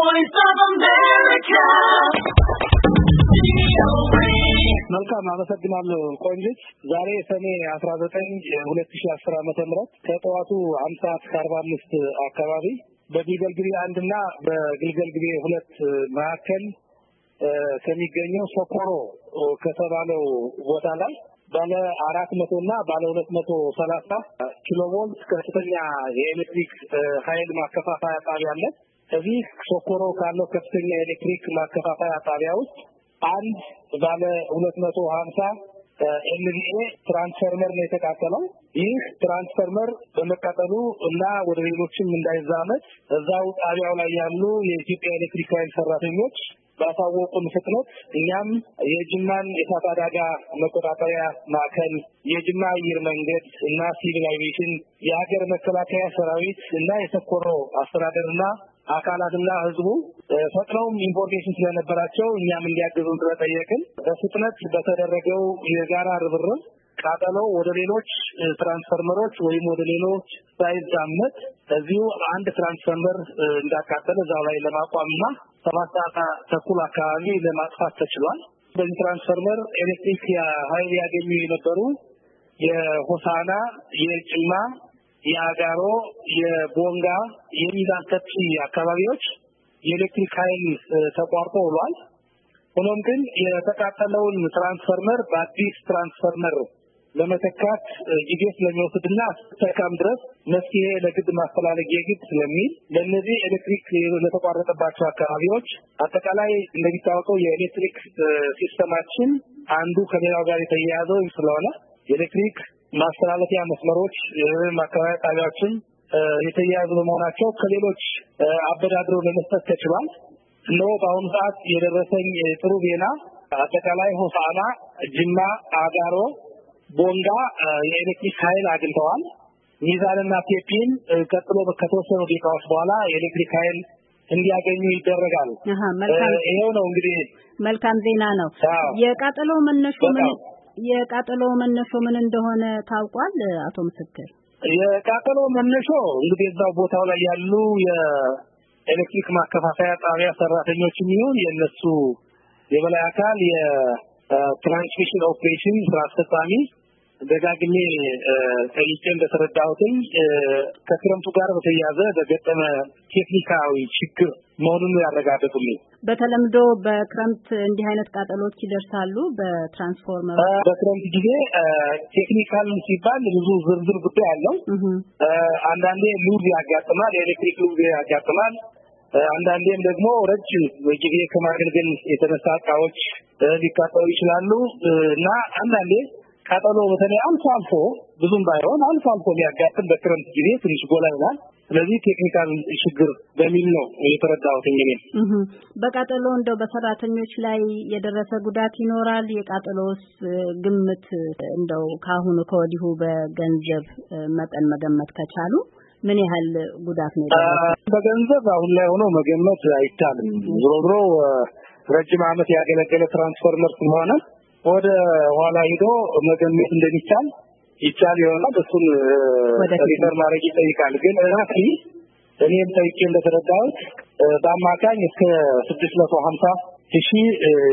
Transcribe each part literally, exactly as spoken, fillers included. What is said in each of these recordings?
Voice of America. መልካም አመሰግናለሁ ቆንጆት ዛሬ ሰኔ አስራ ዘጠኝ ሁለት ሺህ አስር ዓመተ ምህረት ከጠዋቱ አንድ ሰዓት ከአርባ አምስት አካባቢ በግልገል ግቤ አንድ እና በግልገል ግቤ ሁለት መካከል ከሚገኘው ሶኮሮ ከተባለው ቦታ ላይ ባለ አራት መቶ እና ባለ ሁለት መቶ ሰላሳ ኪሎ ቮልት ከፍተኛ የኤሌክትሪክ ኃይል ማከፋፈያ ጣቢያ አለ። እዚህ ሶኮሮ ካለው ከፍተኛ የኤሌክትሪክ ማከፋፈያ ጣቢያ ውስጥ አንድ ባለ ሁለት መቶ ሀምሳ ኤምቪኤ ትራንስፎርመር ነው የተቃጠለው። ይህ ትራንስፎርመር በመቃጠሉ እና ወደ ሌሎችም እንዳይዛመት እዛው ጣቢያው ላይ ያሉ የኢትዮጵያ ኤሌክትሪክ ኃይል ሰራተኞች ባሳወቁን ፍጥነት እኛም የጅማን የእሳት አደጋ መቆጣጠሪያ ማዕከል፣ የጅማ አየር መንገድ እና ሲቪል አቪዬሽን፣ የሀገር መከላከያ ሰራዊት እና የሶኮሮ አስተዳደርና አካላትና ህዝቡ ፈጥነውም ኢንፎርሜሽን ስለነበራቸው እኛም እንዲያግዙን ስለጠየቅን በፍጥነት በተደረገው የጋራ ርብርብ ቃጠሎው ወደ ሌሎች ትራንስፎርመሮች ወይም ወደ ሌሎች ሳይዛመት እዚሁ አንድ ትራንስፎርመር እንዳቃጠለ እዛው ላይ ለማቋምና ሰባት ሰዓት ተኩል አካባቢ ለማጥፋት ተችሏል። በዚህ ትራንስፎርመር ኤሌክትሪክ ኃይል ያገኙ የነበሩ የሆሳና፣ የጅማ፣ የአጋሮ፣ የቦንጋ፣ የሚዛን ተፒ አካባቢዎች የኤሌክትሪክ ኃይል ተቋርጦ ውሏል። ሆኖም ግን የተቃጠለውን ትራንስፎርመር በአዲስ ትራንስፎርመር ለመተካት ጊዜ ስለሚወስድና እስከም ድረስ መፍትሄ ለግድ ማስተላለግ የግድ ስለሚል ለነዚህ ኤሌክትሪክ ለተቋረጠባቸው አካባቢዎች አጠቃላይ እንደሚታወቀው የኤሌክትሪክ ሲስተማችን አንዱ ከሌላው ጋር የተያያዘው ስለሆነ የኤሌክትሪክ ማስተላለፊያ መስመሮች ማከፋፈያ ጣቢያዎችን የተያያዙ በመሆናቸው ከሌሎች አበዳድሮ ለመስጠት ተችሏል። ነው በአሁኑ ሰዓት የደረሰኝ ጥሩ ዜና አጠቃላይ ሆሳና፣ ጅማ፣ አጋሮ፣ ቦንጋ የኤሌክትሪክ ኃይል አግኝተዋል። ሚዛንና ቴፒን ቀጥሎ ከተወሰኑ ደቂቃዎች በኋላ የኤሌክትሪክ ኃይል እንዲያገኙ ይደረጋል። አሃ መልካም ይሄው ነው እንግዲህ መልካም ዜና ነው። የቃጠሎ መነሾ ምን የቃጠሎ መነሾ ምን እንደሆነ ታውቋል አቶ ምስክር? የቃጠሎ መነሾ እንግዲህ እዛው ቦታው ላይ ያሉ የኤሌክትሪክ ማከፋፈያ ጣቢያ ሰራተኞችም ይሁን የነሱ የበላይ አካል የትራንስሚሽን ኦፕሬሽን ስራ አስፈጻሚ ደጋግሜ ጠይቄ እንደተረዳሁትኝ ከክረምቱ ጋር በተያያዘ በገጠመ ቴክኒካዊ ችግር መሆኑን ያረጋግጡልኝ። በተለምዶ በክረምት እንዲህ አይነት ቃጠሎች ይደርሳሉ በትራንስፎርመር በክረምት ጊዜ ቴክኒካል ሲባል ብዙ ዝርዝር ጉዳይ አለው። አንዳንዴ ሉዝ ያጋጥማል፣ የኤሌክትሪክ ሉዝ ያጋጥማል። አንዳንዴም ደግሞ ረጅም ጊዜ ከማገልገል የተነሳ እቃዎች ሊቃጠሉ ይችላሉ እና አንዳንዴ ቃጠሎ በተለይ አልፎ አልፎ ብዙም ባይሆን አልፎ አልፎ ሊያጋጥም በክረምት ጊዜ ትንሽ ጎላ ይላል። ስለዚህ ቴክኒካል ችግር በሚል ነው የተረዳሁት። እንግዲህ በቃጠሎ እንደው በሰራተኞች ላይ የደረሰ ጉዳት ይኖራል? የቃጠሎስ ግምት እንደው ካሁኑ ከወዲሁ በገንዘብ መጠን መገመት ከቻሉ ምን ያህል ጉዳት ነው የደረሰው? በገንዘብ አሁን ላይ ሆኖ መገመት አይቻልም። ዞሮ ዞሮ ረጅም ዓመት ያገለገለ ትራንስፎርመር ስለሆነ ወደ ኋላ ሄዶ መገመት እንደሚቻል ይቻል ይሆናል። እሱን ሪፈር ማድረግ ይጠይቃል። ግን ራፊ እኔም ጠይቄ እንደተረዳሁት በአማካኝ እስከ ስድስት መቶ ሀምሳ ሺህ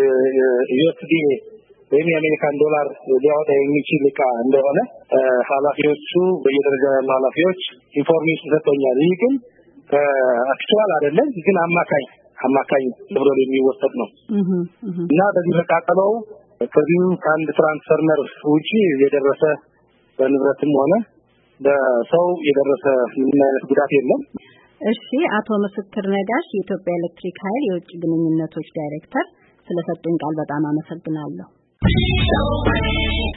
ዩኤስዲ ወይም የአሜሪካን ዶላር ሊያወጣ የሚችል እቃ እንደሆነ ኃላፊዎቹ በየደረጃ ያሉ ኃላፊዎች ኢንፎርሜሽን ሰጥተውኛል። ይህ ግን አክቹዋል አይደለም፣ ግን አማካኝ አማካኝ ተብሎ የሚወሰድ ነው እና በዚህ ተቃጠለው ከዚህ ከአንድ ትራንስፎርመር ውጪ የደረሰ በንብረትም ሆነ በሰው የደረሰ ምንም አይነት ጉዳት የለም። እሺ፣ አቶ ምስክር ነጋሽ የኢትዮጵያ ኤሌክትሪክ ኃይል የውጭ ግንኙነቶች ዳይሬክተር ስለሰጡኝ ቃል በጣም አመሰግናለሁ።